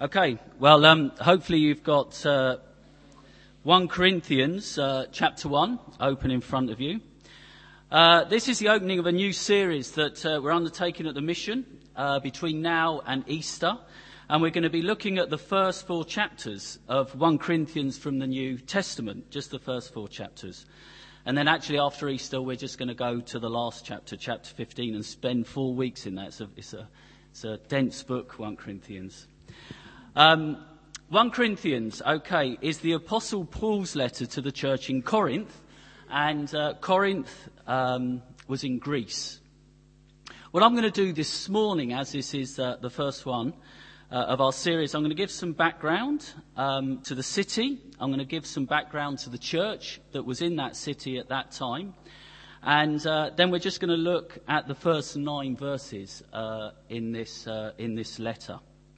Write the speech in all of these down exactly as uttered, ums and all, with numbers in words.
Okay, well, um, hopefully you've got uh, First Corinthians uh, chapter one open in front of you. Uh, this is the opening of a new series that uh, we're undertaking at the mission uh, between now and Easter. And we're going to be looking at the first four chapters of First Corinthians from the New Testament, just the first four chapters. And then actually after Easter, we're just going to go to the last chapter, chapter fifteen, and spend four weeks in that. It's a, it's a, it's a dense book, First Corinthians. Um, First Corinthians, okay, is the Apostle Paul's letter to the church in Corinth. And uh, Corinth um, was in Greece. What I'm going to do this morning, as this is uh, the first one uh, of our series, I'm going to give some background um, to the city. I'm going to give some background to the church that was in that city at that time. And uh, then we're just going to look at the first nine verses uh, in this uh, in this letter.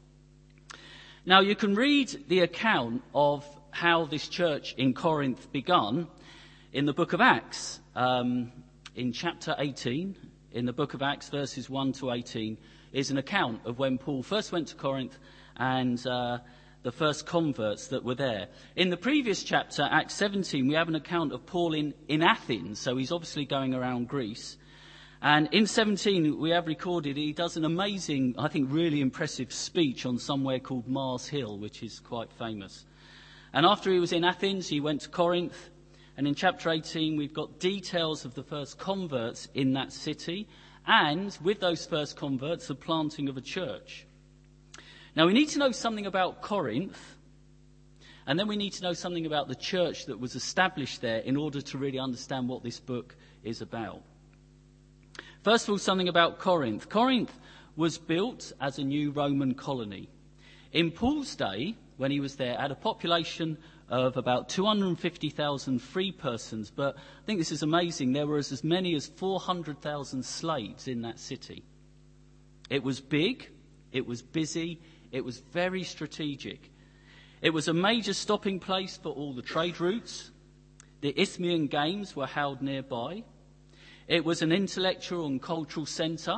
Now, you can read the account of how this church in Corinth begun in the book of Acts, um, in chapter eighteen. In the book of Acts, verses one to eighteen, is an account of when Paul first went to Corinth and uh, the first converts that were there. In the previous chapter, Acts seventeen, we have an account of Paul in, in Athens, so he's obviously going around Greece. And in seventeen, we have recorded he does an amazing, I think really impressive speech on somewhere called Mars Hill, which is quite famous. And after he was in Athens, he went to Corinth. And in chapter eighteen, we've got details of the first converts in that city. And with those first converts, the planting of a church. Now, we need to know something about Corinth. And then we need to know something about the church that was established there in order to really understand what this book is about. First of all, something about Corinth. Corinth was built as a new Roman colony. In Paul's day, when he was there, had a population of about two hundred fifty thousand free persons. But I think this is amazing. There were as many as four hundred thousand slaves in that city. It was big. It was busy. It was very strategic. It was a major stopping place for all the trade routes. The Isthmian Games were held nearby. It was an intellectual and cultural centre.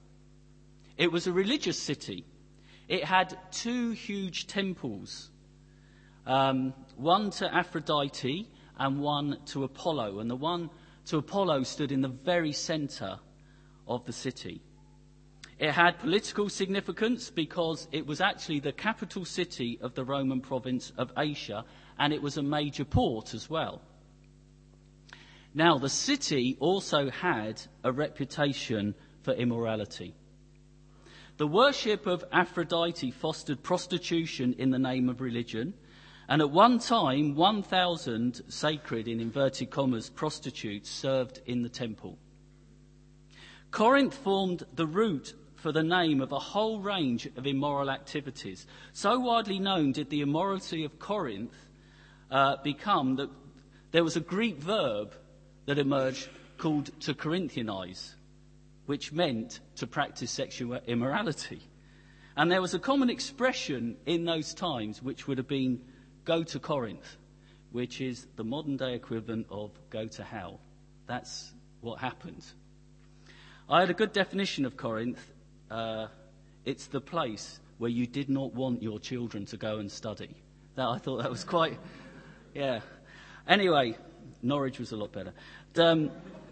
It was a religious city. It had two huge temples, um, one to Aphrodite and one to Apollo. And the one to Apollo stood in the very centre of the city. It had political significance because it was actually the capital city of the Roman province of Asia, and it was a major port as well. Now, the city also had a reputation for immorality. The worship of Aphrodite fostered prostitution in the name of religion, and at one time, one thousand sacred, in inverted commas, prostitutes served in the temple. Corinth formed the root for the name of a whole range of immoral activities. So widely known did the immorality of Corinth uh, become that there was a Greek verb that emerged called to Corinthianize, which meant to practice sexual immorality. And there was a common expression in those times which would have been go to Corinth, which is the modern day equivalent of go to hell. That's what happened. I had a good definition of Corinth. Uh, it's the place where you did not want your children to go and study. That I thought that was quite, yeah. Anyway, Norwich was a lot better. Um,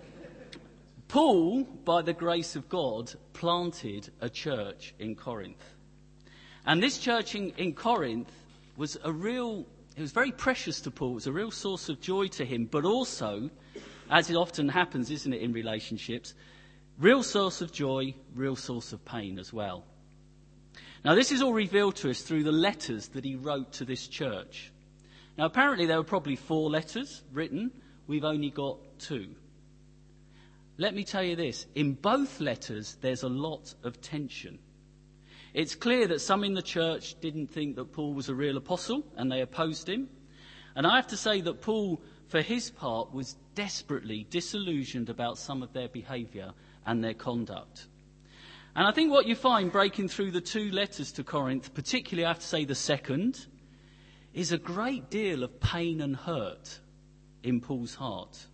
Paul, by the grace of God, planted a church in Corinth. And this church in, in Corinth was a real, it was very precious to Paul. It was a real source of joy to him, but also, as it often happens, isn't it, in relationships, real source of joy, real source of pain as well. Now, this is all revealed to us through the letters that he wrote to this church. Now, apparently there were probably four letters written. We've only got two. Let me tell you this. In both letters, there's a lot of tension. It's clear that some in the church didn't think that Paul was a real apostle, and they opposed him. And I have to say that Paul, for his part, was desperately disillusioned about some of their behaviour and their conduct. And I think what you find breaking through the two letters to Corinth, particularly I have to say the second, is a great deal of pain and hurt in Paul's heart.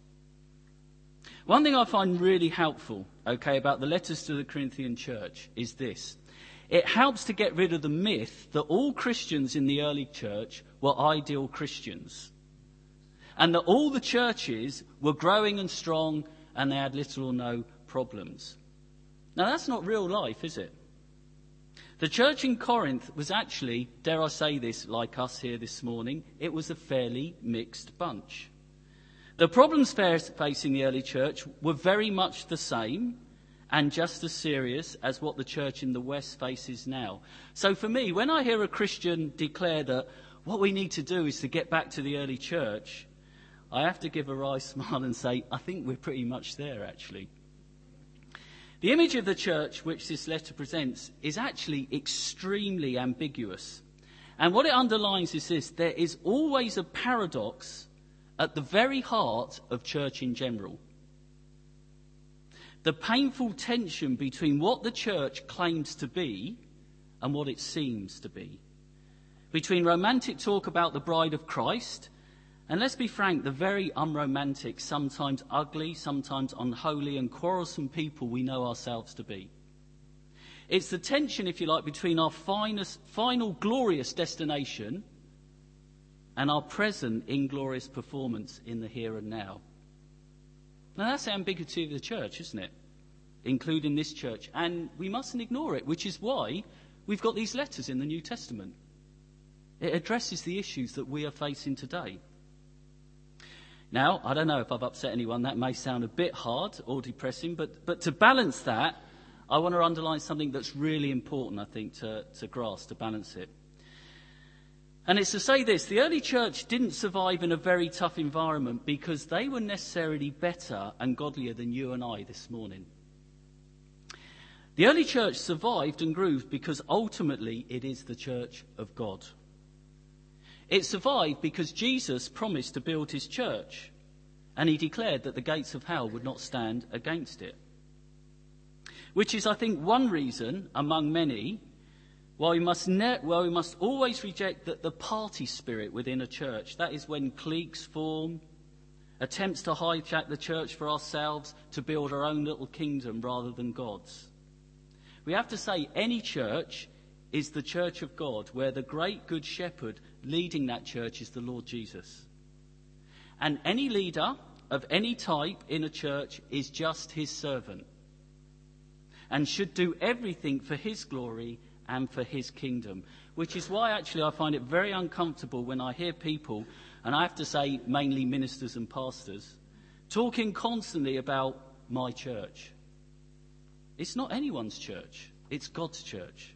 One thing I find really helpful, okay, about the letters to the Corinthian church is this. It helps to get rid of the myth that all Christians in the early church were ideal Christians, and that all the churches were growing and strong and they had little or no problems. Now, that's not real life, is it? The church in Corinth was actually, dare I say this, like us here this morning, it was a fairly mixed bunch. The problems facing the early church were very much the same and just as serious as what the church in the West faces now. So for me, when I hear a Christian declare that what we need to do is to get back to the early church, I have to give a wry smile and say, I think we're pretty much there, actually. The image of the church which this letter presents is actually extremely ambiguous. And what it underlines is this: there is always a paradox at the very heart of church in general. The painful tension between what the church claims to be and what it seems to be. Between romantic talk about the bride of Christ and, let's be frank, the very unromantic, sometimes ugly, sometimes unholy and quarrelsome people we know ourselves to be. It's the tension, if you like, between our finest, final glorious destination and our present inglorious performance in the here and now. Now, that's the ambiguity of the church, isn't it? Including this church. And we mustn't ignore it, which is why we've got these letters in the New Testament. It addresses the issues that we are facing today. Now, I don't know if I've upset anyone. That may sound a bit hard or depressing, but, but to balance that, I want to underline something that's really important, I think, to, to grasp, to balance it. And it's to say this: the early church didn't survive in a very tough environment because they were necessarily better and godlier than you and I this morning. The early church survived and grew because ultimately it is the church of God. It survived because Jesus promised to build his church, and he declared that the gates of hell would not stand against it. Which is, I think, one reason among many why we must ne- why we must always reject the, the party spirit within a church. That is when cliques form, attempts to hijack the church for ourselves to build our own little kingdom rather than God's. We have to say any church is the church of God, where the great good shepherd leading that church is the Lord Jesus. And any leader of any type in a church is just his servant and should do everything for his glory and for his kingdom, which is why actually I find it very uncomfortable when I hear people, and I have to say mainly ministers and pastors, talking constantly about my church. It's not anyone's church, it's God's church.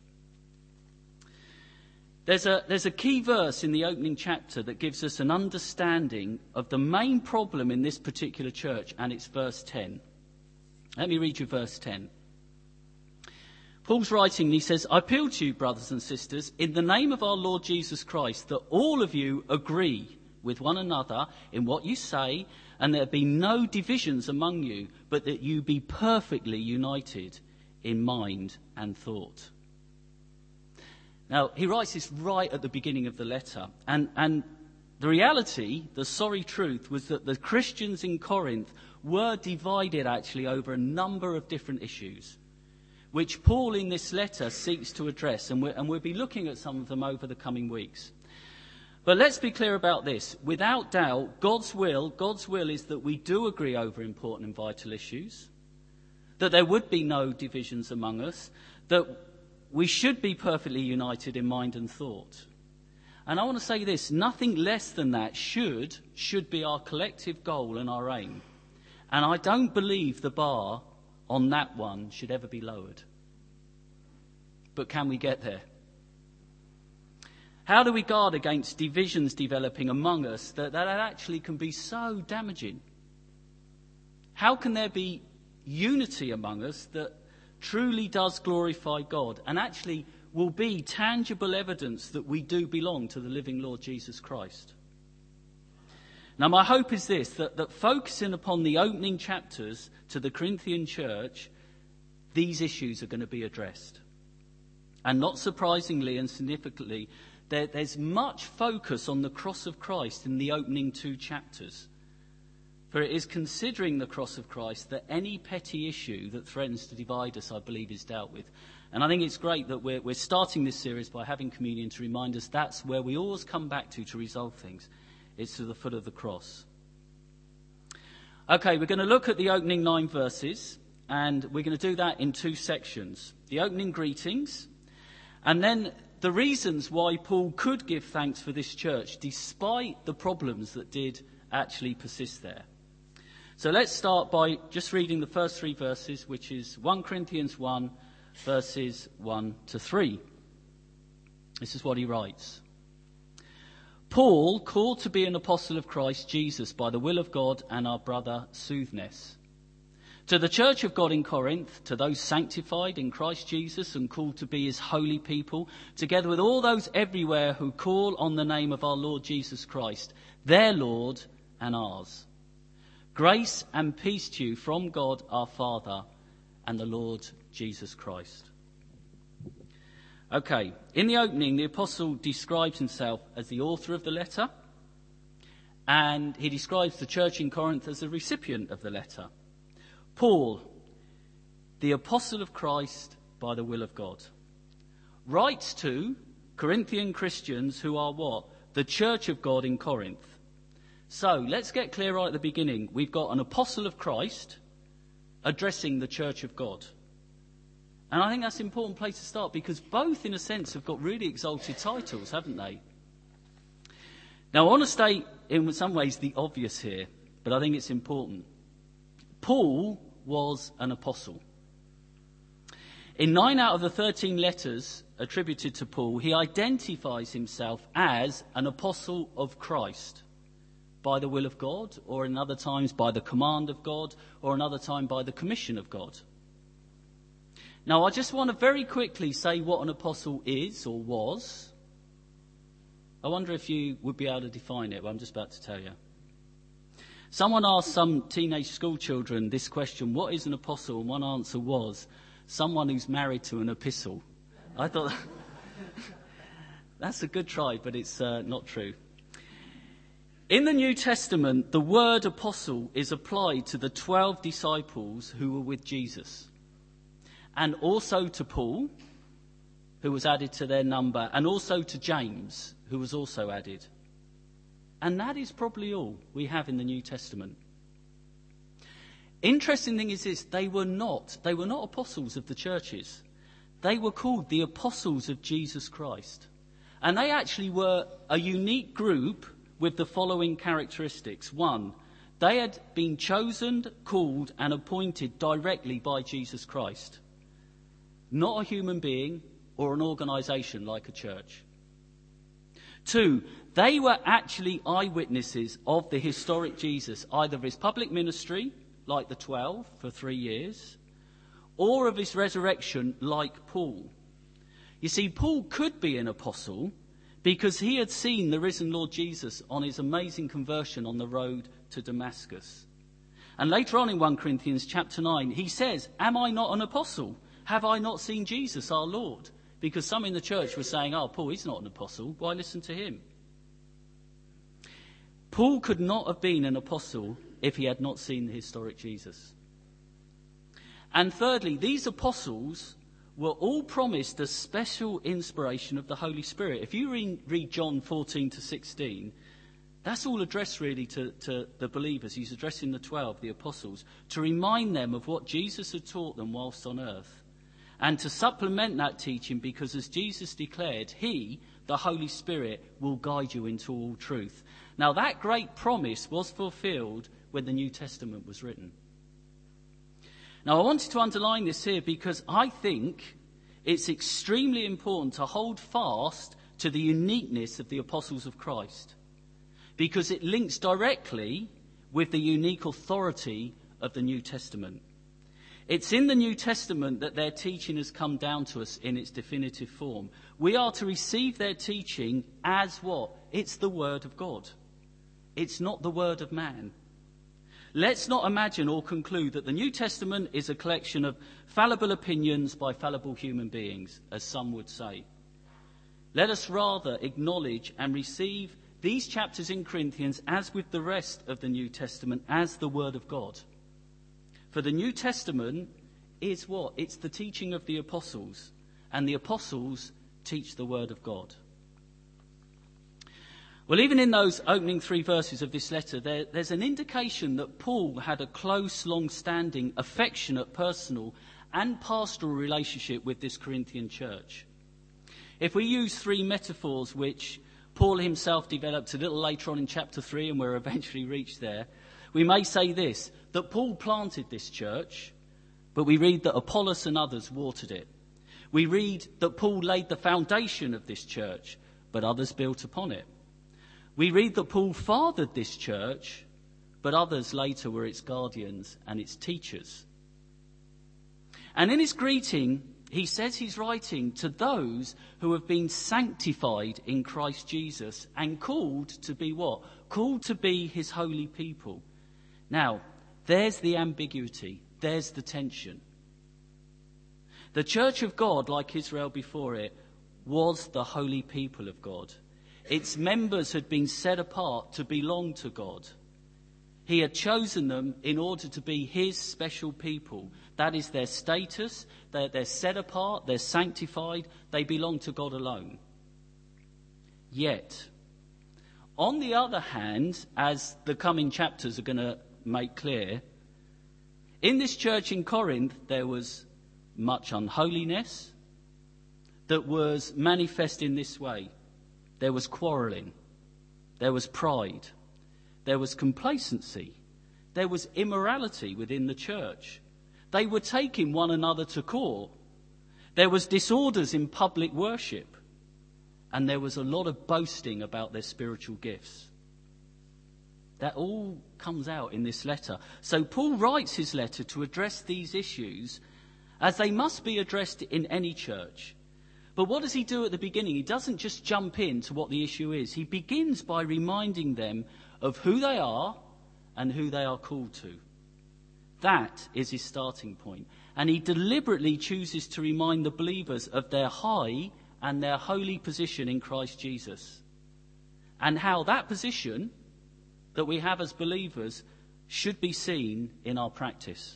There's a, there's a key verse in the opening chapter that gives us an understanding of the main problem in this particular church, and it's verse ten. Let me read you verse ten. Paul's writing and he says, I appeal to you, brothers and sisters, in the name of our Lord Jesus Christ, that all of you agree with one another in what you say, and there be no divisions among you, but that you be perfectly united in mind and thought. Now, he writes this right at the beginning of the letter. And, and the reality, the sorry truth, was that the Christians in Corinth were divided actually over a number of different issues, which Paul in this letter seeks to address. And, we're, and we'll be looking at some of them over the coming weeks. But let's be clear about this. Without doubt, God's will, God's will is that we do agree over important and vital issues, that there would be no divisions among us, that we should be perfectly united in mind and thought. And I want to say this, nothing less than that should, should be our collective goal and our aim. And I don't believe the bar on that one should ever be lowered. But can we get there? How do we guard against divisions developing among us that, that actually can be so damaging? How can there be unity among us that truly does glorify God and actually will be tangible evidence that we do belong to the living Lord Jesus Christ? Now, my hope is this, that, that focusing upon the opening chapters to the Corinthian church, these issues are going to be addressed. And not surprisingly and significantly, there, there's much focus on the cross of Christ in the opening two chapters. For it is considering the cross of Christ that any petty issue that threatens to divide us, I believe, is dealt with. And I think it's great that we're, we're starting this series by having communion to remind us that's where we always come back to to resolve things. It's to the foot of the cross. Okay, we're going to look at the opening nine verses, and we're going to do that in two sections. The opening greetings, and then the reasons why Paul could give thanks for this church, despite the problems that did actually persist there. So let's start by just reading the first three verses, which is First Corinthians one, verses one to three. This is what he writes. Paul, called to be an apostle of Christ Jesus by the will of God, and our brother Soothness. To the church of God in Corinth, to those sanctified in Christ Jesus and called to be his holy people, together with all those everywhere who call on the name of our Lord Jesus Christ, their Lord and ours. Grace and peace to you from God our Father and the Lord Jesus Christ. Okay, in the opening, the apostle describes himself as the author of the letter, and he describes the church in Corinth as the recipient of the letter. Paul, the apostle of Christ by the will of God, writes to Corinthian Christians who are what? The church of God in Corinth. So let's get clear right at the beginning. We've got an apostle of Christ addressing the church of God. And I think that's an important place to start, because both, in a sense, have got really exalted titles, haven't they? Now, I want to state, in some ways, the obvious here, but I think it's important. Paul was an apostle. In nine out of the thirteen letters attributed to Paul, he identifies himself as an apostle of Christ by the will of God, or in other times by the command of God, or another time by the commission of God. Now, I just want to very quickly say what an apostle is or was. I wonder if you would be able to define it. Well, I'm just about to tell you. Someone asked some teenage school children this question, what is an apostle? And one answer was, someone who's married to an epistle. I thought, that's a good try, but it's uh, not true. In the New Testament, the word apostle is applied to the twelve disciples who were with Jesus, and also to Paul, who was added to their number, and also to James, who was also added. And that is probably all we have in the New Testament. Interesting thing is this, they were not, they were not apostles of the churches. They were called the apostles of Jesus Christ. And they actually were a unique group with the following characteristics. One, they had been chosen, called, and appointed directly by Jesus Christ. Not a human being or an organisation like a church. Two, they were actually eyewitnesses of the historic Jesus, either of his public ministry, like the twelve for three years, or of his resurrection, like Paul. You see, Paul could be an apostle because he had seen the risen Lord Jesus on his amazing conversion on the road to Damascus. And later on in First Corinthians chapter nine, he says, am I not an apostle? Have I not seen Jesus, our Lord? Because some in the church were saying, oh, Paul, he's not an apostle. Why listen to him? Paul could not have been an apostle if he had not seen the historic Jesus. And thirdly, these apostles were all promised a special inspiration of the Holy Spirit. If you read, read John fourteen to sixteen, that's all addressed really to, to the believers. He's addressing the twelve, the apostles, to remind them of what Jesus had taught them whilst on earth. And to supplement that teaching, because as Jesus declared, he, the Holy Spirit, will guide you into all truth. Now that great promise was fulfilled when the New Testament was written. Now I wanted to underline this here because I think it's extremely important to hold fast to the uniqueness of the apostles of Christ, because it links directly with the unique authority of the New Testament. It's in the New Testament that their teaching has come down to us in its definitive form. We are to receive their teaching as what? It's the Word of God. It's not the word of man. Let's not imagine or conclude that the New Testament is a collection of fallible opinions by fallible human beings, as some would say. Let us rather acknowledge and receive these chapters in Corinthians, as with the rest of the New Testament, as the Word of God. For the New Testament is what? It's the teaching of the apostles. and the apostles teach the word of God. Well, even in those opening three verses of this letter, there, there's an indication that Paul had a close, long-standing, affectionate, personal and pastoral relationship with this Corinthian church. If we use three metaphors which Paul himself developed a little later on in chapter three, and we're eventually reached there, we may say this, that Paul planted this church, but we read that Apollos and others watered it. We read that Paul laid the foundation of this church, but others built upon it. We read that Paul fathered this church, but others later were its guardians and its teachers. And in his greeting, he says he's writing to those who have been sanctified in Christ Jesus and called to be what? Called to be his holy people. Now, there's the ambiguity. There's the tension. The church of God, like Israel before it, was the holy people of God. Its members had been set apart to belong to God. He had chosen them in order to be his special people. That is their status. They're, they're set apart. They're sanctified. They belong to God alone. Yet, on the other hand, as the coming chapters are going to make clear, in this church in Corinth, there was much unholiness that was manifest in this way. There was quarrelling. There was pride. There was complacency. There was immorality within the church. They were taking one another to court. There was disorders in public worship. And there was a lot of boasting about their spiritual gifts. That all comes out in this letter. So Paul writes his letter to address these issues as they must be addressed in any church. But what does he do at the beginning? He doesn't just jump into what the issue is. He begins by reminding them of who they are and who they are called to. That is his starting point. And he deliberately chooses to remind the believers of their high and their holy position in Christ Jesus. And how that position that we have as believers should be seen in our practice.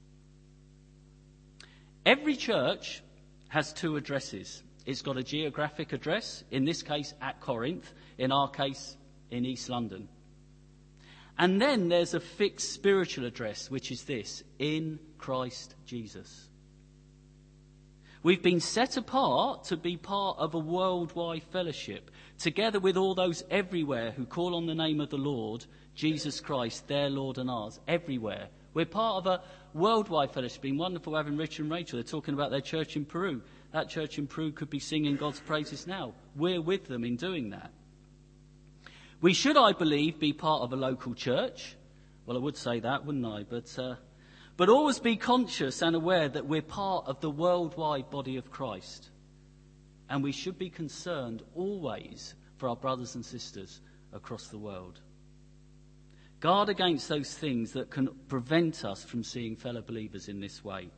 Every church has two addresses. It's got a geographic address, in this case at Corinth, in our case in East London. And then there's a fixed spiritual address, which is this, in Christ Jesus. We've been set apart to be part of a worldwide fellowship, together with all those everywhere who call on the name of the Lord, Jesus Christ, their Lord and ours, everywhere. We're part of a worldwide fellowship. It's been wonderful having Rich and Rachel. They're talking about their church in Peru. That church in Peru could be singing God's praises now. We're with them in doing that. We should, I believe, be part of a local church. Well, I would say that, wouldn't I? But, uh, but always be conscious and aware that we're part of the worldwide body of Christ. And we should be concerned always for our brothers and sisters across the world. Guard against those things that can prevent us from seeing fellow believers in this way.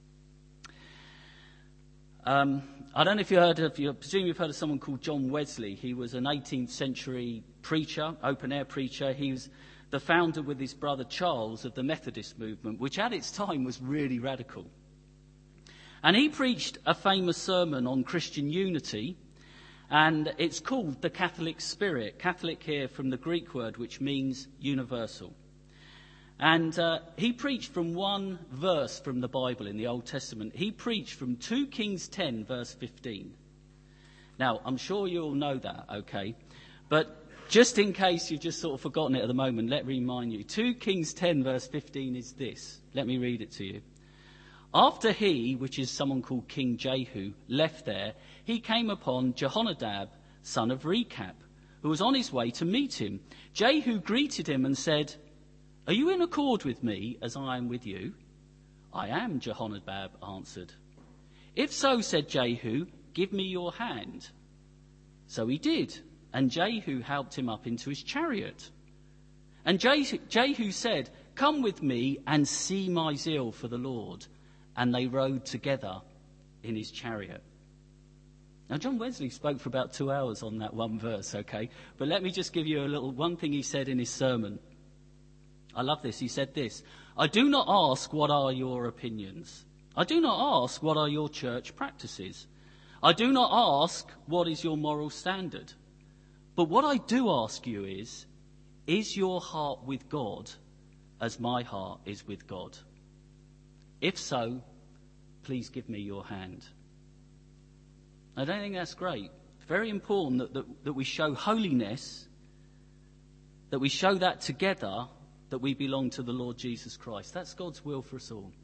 Um, I don't know if you heard of, you presume you've heard of someone called John Wesley. He was an eighteenth century preacher, open-air preacher. He was the founder with his brother Charles of the Methodist movement, which at its time was really radical. And he preached a famous sermon on Christian unity, and it's called the Catholic Spirit. Catholic here from the Greek word, which means universal. And uh, he preached from one verse from the Bible in the Old Testament. He preached from two Kings ten, verse fifteen. Now, I'm sure you all know that, okay? But just in case you've just sort of forgotten it at the moment, let me remind you. two Kings ten, verse fifteen is this. Let me read it to you. After he, which is someone called King Jehu, left there, he came upon Jehonadab, son of Rechab, who was on his way to meet him. Jehu greeted him and said, "Are you in accord with me as I am with you?" "I am," Jehonadab answered. "If so," said Jehu, "give me your hand." So he did, and Jehu helped him up into his chariot. And Jehu, Jehu said, "Come with me and see my zeal for the Lord." And they rode together in his chariot. Now, John Wesley spoke for about two hours on that one verse, okay? But let me just give you a little, one thing he said in his sermon. I love this. He said this, "I do not ask what are your opinions. I do not ask what are your church practices. I do not ask, what is your moral standard? But what I do ask you is, is your heart with God as my heart is with God? If so, please give me your hand. I don't think that's great. It's very important that, that, that we show holiness, that we show that together, that we belong to the Lord Jesus Christ. That's God's will for us all.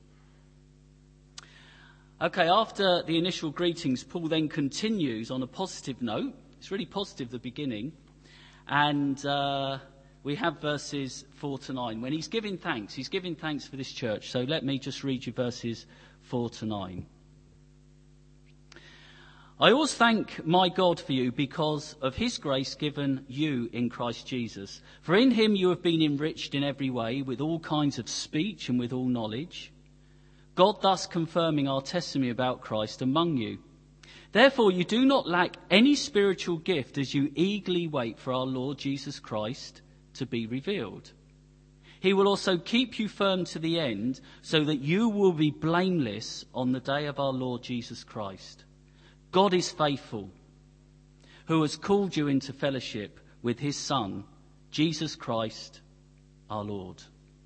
Okay, after the initial greetings, Paul then continues on a positive note. It's really positive, the beginning. And uh, we have verses four to nine. When he's giving thanks, he's giving thanks for this church. So let me just read you verses four to nine. I always thank my God for you because of his grace given you in Christ Jesus. For in him you have been enriched in every way with all kinds of speech and with all knowledge, God thus confirming our testimony about Christ among you. Therefore you do not lack any spiritual gift as you eagerly wait for our Lord Jesus Christ to be revealed. He will also keep you firm to the end so that you will be blameless on the day of our Lord Jesus Christ. God is faithful, who has called you into fellowship with his Son, Jesus Christ, our Lord.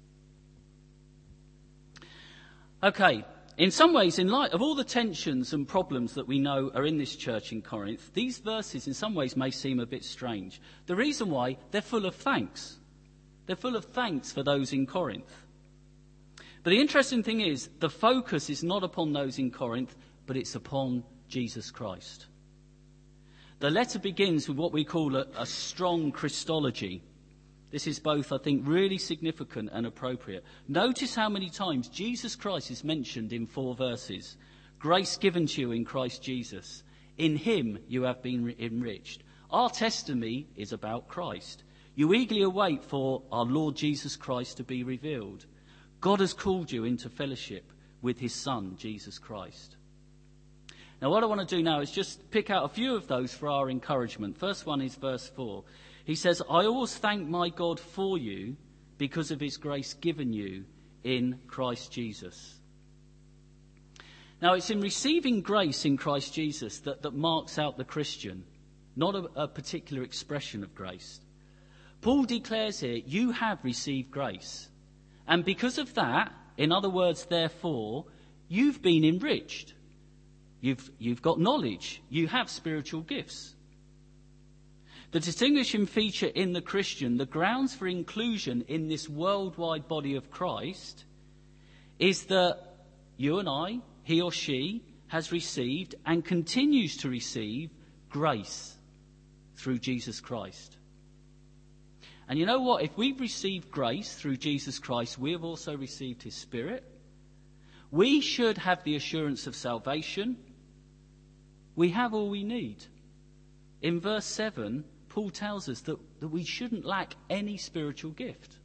Okay, in some ways, in light of all the tensions and problems that we know are in this church in Corinth, these verses in some ways may seem a bit strange. The reason why, they're full of thanks. They're full of thanks for those in Corinth. But the interesting thing is, the focus is not upon those in Corinth, but it's upon Jesus Christ. The letter begins with what we call a, a strong Christology. This is both, I think, really significant and appropriate. Notice how many times Jesus Christ is mentioned in four verses. Grace given to you in Christ Jesus. In him you have been enriched. Our testimony is about Christ. You eagerly await for our Lord Jesus Christ to be revealed. God has called you into fellowship with his Son, Jesus Christ. Now, what I want to do now is just pick out a few of those for our encouragement. First one is verse four. He says, I always thank my God for you because of his grace given you in Christ Jesus. Now, it's in receiving grace in Christ Jesus that, that marks out the Christian, not a, a particular expression of grace. Paul declares here, you have received grace. And because of that, in other words, therefore, you've been enriched. You've, you've got knowledge. You have spiritual gifts. The distinguishing feature in the Christian, the grounds for inclusion in this worldwide body of Christ, is that you and I, he or she, has received and continues to receive grace through Jesus Christ. And you know what? If we've received grace through Jesus Christ, we have also received his Spirit. We should have the assurance of salvation. We have all we need. In verse seven, Paul tells us that, that we shouldn't lack any spiritual gift.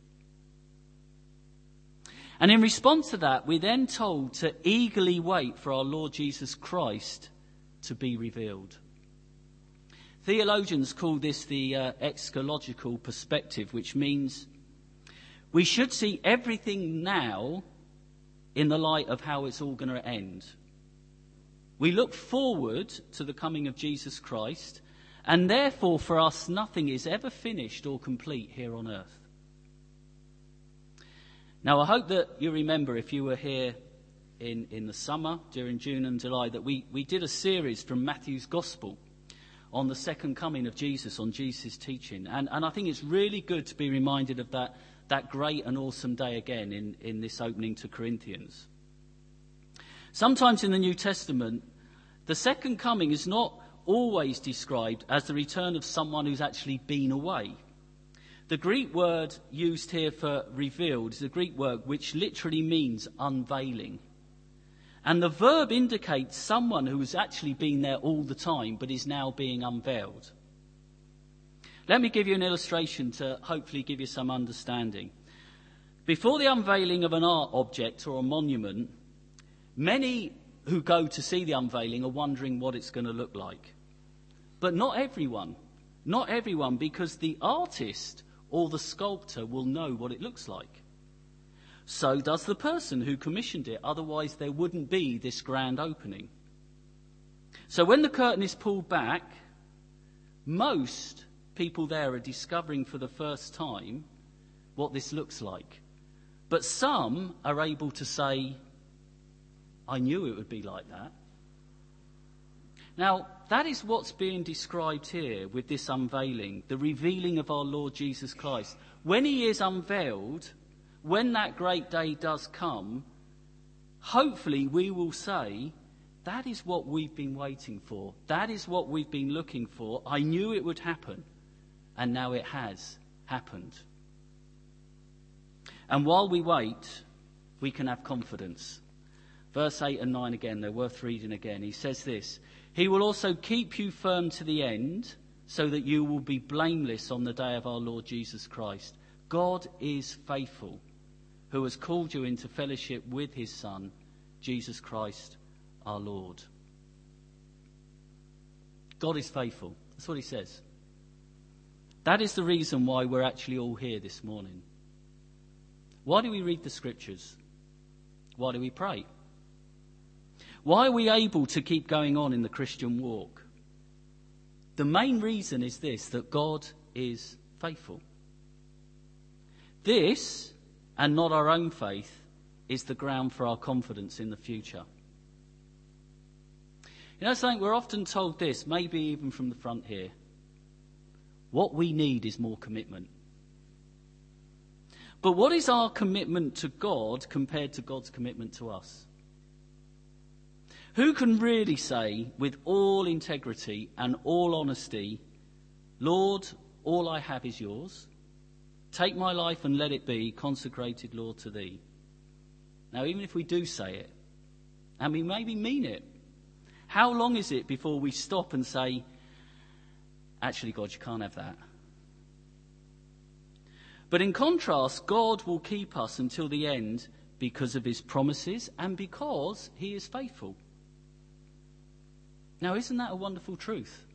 And in response to that, we're then told to eagerly wait for our Lord Jesus Christ to be revealed. Theologians call this the uh, eschatological perspective, which means we should see everything now in the light of how it's all going to end. We look forward to the coming of Jesus Christ, and therefore for us nothing is ever finished or complete here on earth. Now I hope that you remember, if you were here in, in the summer during June and July, that we, we did a series from Matthew's Gospel on the second coming of Jesus, on Jesus' teaching. And, and I think it's really good to be reminded of that, that great and awesome day again in, in this opening to Corinthians. Sometimes in the New Testament, the second coming is not always described as the return of someone who's actually been away. The Greek word used here for revealed is a Greek word which literally means unveiling. And the verb indicates someone who has actually been there all the time but is now being unveiled. Let me give you an illustration to hopefully give you some understanding. Before the unveiling of an art object or a monument, many who go to see the unveiling are wondering what it's going to look like. But not everyone. Not everyone, because the artist or the sculptor will know what it looks like. So does the person who commissioned it, otherwise there wouldn't be this grand opening. So when the curtain is pulled back, most people there are discovering for the first time what this looks like. But some are able to say, I knew it would be like that. Now, that is what's being described here with this unveiling, the revealing of our Lord Jesus Christ. When he is unveiled, when that great day does come, hopefully we will say, that is what we've been waiting for. That is what we've been looking for. I knew it would happen, and now it has happened. And while we wait, we can have confidence. Verse eight and nine again, they're worth reading again. He says this, he will also keep you firm to the end, so that you will be blameless on the day of our Lord Jesus Christ. God is faithful, who has called you into fellowship with his Son, Jesus Christ our Lord. God is faithful. That's what he says. That is the reason why we're actually all here this morning. Why do we read the scriptures? Why do we pray? Why are we able to keep going on in the Christian walk? The main reason is this, that God is faithful. This, and not our own faith, is the ground for our confidence in the future. You know something, we're often told this, maybe even from the front here. What we need is more commitment. But what is our commitment to God compared to God's commitment to us? Who can really say with all integrity and all honesty, Lord, all I have is yours. Take my life and let it be consecrated, Lord, to thee. Now, even if we do say it, and we maybe mean it, how long is it before we stop and say, actually, God, you can't have that? But in contrast, God will keep us until the end because of his promises and because he is faithful. Now, isn't that a wonderful truth?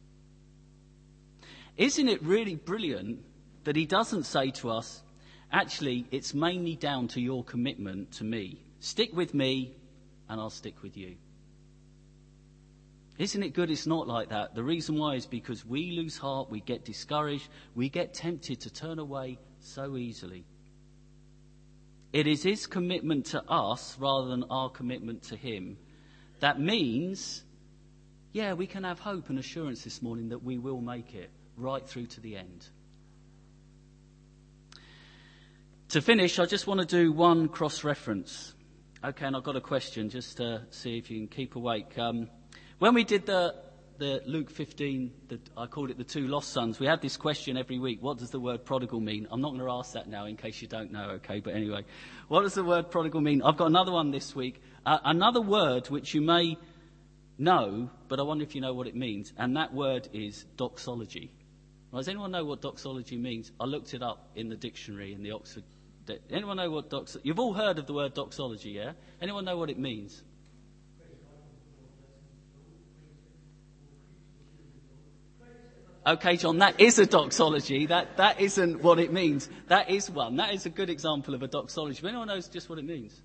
Isn't it really brilliant that he doesn't say to us, actually, it's mainly down to your commitment to me. Stick with me and I'll stick with you. Isn't it good it's not like that? The reason why is because we lose heart, we get discouraged, we get tempted to turn away so easily. It is his commitment to us rather than our commitment to him that means, yeah, we can have hope and assurance this morning that we will make it right through to the end. To finish, I just want to do one cross-reference. Okay, and I've got a question just to see if you can keep awake. Um, when we did the, the Luke fifteen, the, I called it the two lost sons, we had this question every week. What does the word prodigal mean? I'm not going to ask that now in case you don't know, okay? But anyway, what does the word prodigal mean? I've got another one this week. Uh, another word which you may know, but I wonder if you know what it means. And that word is doxology. Well, does anyone know what doxology means? I looked it up in the dictionary in the Oxford. Anyone know what doxology? You've all heard of the word doxology, yeah? Anyone know what it means? Okay, John, that is a doxology. That that isn't what it means. That is one. That is a good example of a doxology. But anyone knows just what it means?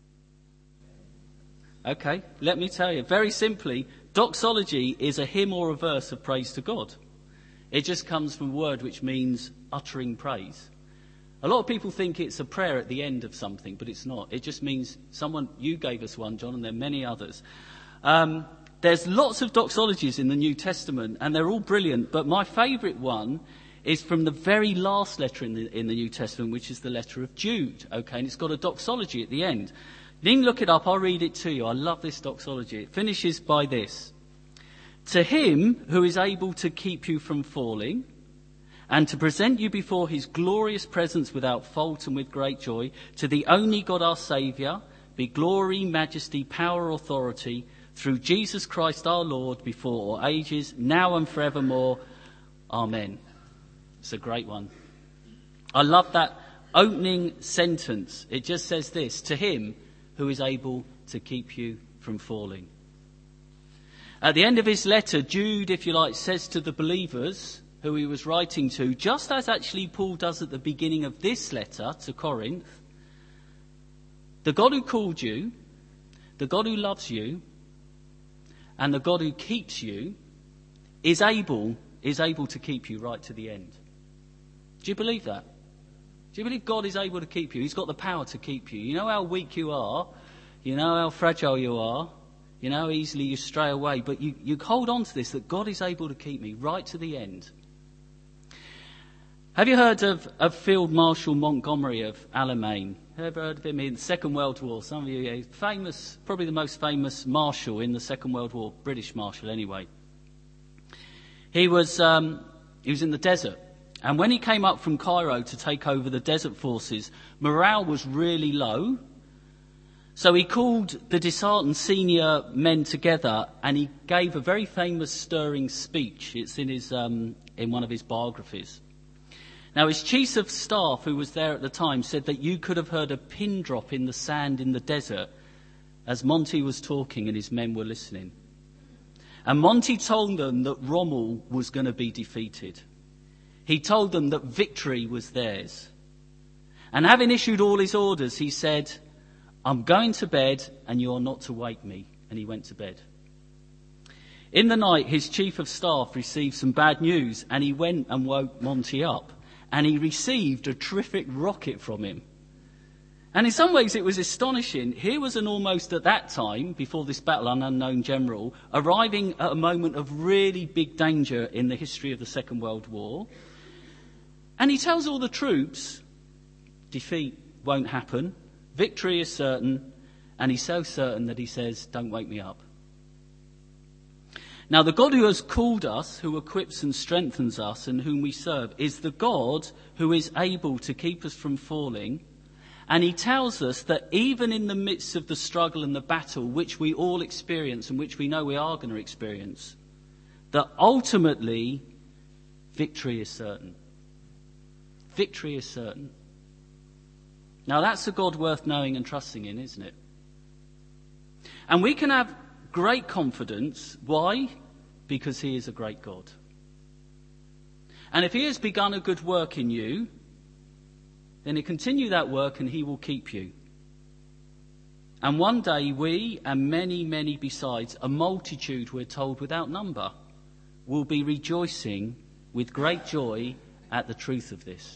Okay, let me tell you. Very simply, doxology is a hymn or a verse of praise to God. It just comes from a word which means uttering praise. A lot of people think it's a prayer at the end of something, but it's not. It just means someone, you gave us one, John, and there are many others. Um, there's lots of doxologies in the New Testament, and they're all brilliant, but my favourite one is from the very last letter in the, in the New Testament, which is the letter of Jude, okay, and it's got a doxology at the end. You can look it up, I'll read it to you. I love this doxology. It finishes by this. To him who is able to keep you from falling, and to present you before his glorious presence without fault and with great joy, to the only God our Saviour, be glory, majesty, power, authority, through Jesus Christ our Lord, before all ages, now and forevermore. Amen. It's a great one. I love that opening sentence. It just says this, to him who is able to keep you from falling. At the end of his letter, Jude, if you like, says to the believers who he was writing to, just as actually Paul does at the beginning of this letter to Corinth, the God who called you, the God who loves you, and the God who keeps you is able, is able to keep you right to the end. Do you believe that? Do you believe God is able to keep you? He's got the power to keep you. You know how weak you are. You know how fragile you are. You know how easily you stray away. But you, you hold on to this, that God is able to keep me right to the end. Have you heard of, of Field Marshal Montgomery of Alamein? Ever heard of him in the Second World War? Some of you, he's famous, probably the most famous marshal in the Second World War, British marshal anyway. He was, um, he was in the desert. And when he came up from Cairo to take over the desert forces, morale was really low. So he called the disheartened senior men together and he gave a very famous stirring speech. It's in his, um, in one of his biographies. Now his chief of staff, who was there at the time, said that you could have heard a pin drop in the sand in the desert as Monty was talking and his men were listening. And Monty told them that Rommel was going to be defeated. He told them that victory was theirs. And having issued all his orders, he said, I'm going to bed and you are not to wake me. And he went to bed. In the night, his chief of staff received some bad news and he went and woke Monty up. And he received a terrific rocket from him. And in some ways it was astonishing. Here was an almost at that time, before this battle, an unknown general, arriving at a moment of really big danger in the history of the Second World War. And he tells all the troops, defeat won't happen, victory is certain, and he's so certain that he says, don't wake me up. Now the God who has called us, who equips and strengthens us, and whom we serve, is the God who is able to keep us from falling. And he tells us that even in the midst of the struggle and the battle, which we all experience and which we know we are going to experience, that ultimately victory is certain. Victory is certain. Now that's a God worth knowing and trusting in, isn't it? And we can have great confidence. Why? Because he is a great God. And if he has begun a good work in you, then he'll continue that work and he will keep you. And one day we, and many, many besides, a multitude, we're told, without number, will be rejoicing with great joy at the truth of this.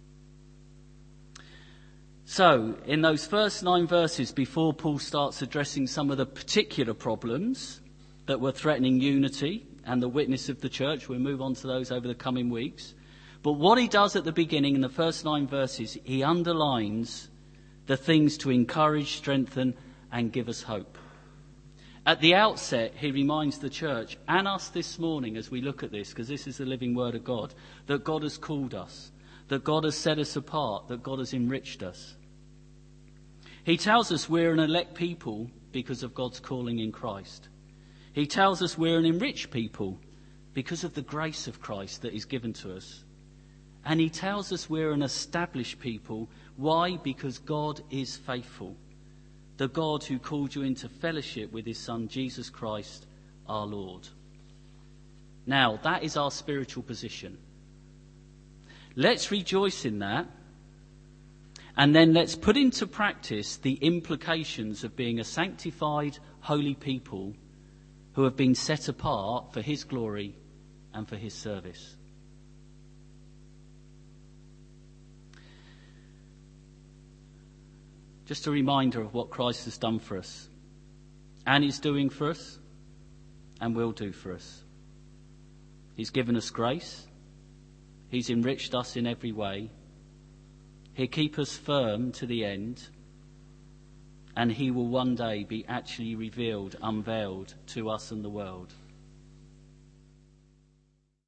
So, in those first nine verses, before Paul starts addressing some of the particular problems that were threatening unity and the witness of the church, we'll move on to those over the coming weeks. But what he does at the beginning, in the first nine verses, he underlines the things to encourage, strengthen, and give us hope. At the outset, he reminds the church and us this morning as we look at this, because this is the living word of God, that God has called us, that God has set us apart, that God has enriched us. He tells us we're an elect people because of God's calling in Christ. He tells us we're an enriched people because of the grace of Christ that is given to us. And he tells us we're an established people. Why? Because God is faithful. The God who called you into fellowship with his Son, Jesus Christ, our Lord. Now, that is our spiritual position. Let's rejoice in that. And then let's put into practice the implications of being a sanctified, holy people who have been set apart for his glory and for his service. Just a reminder of what Christ has done for us and is doing for us and will do for us. He's given us grace. He's enriched us in every way. He'll keep us firm to the end, and he will one day be actually revealed, unveiled to us and the world.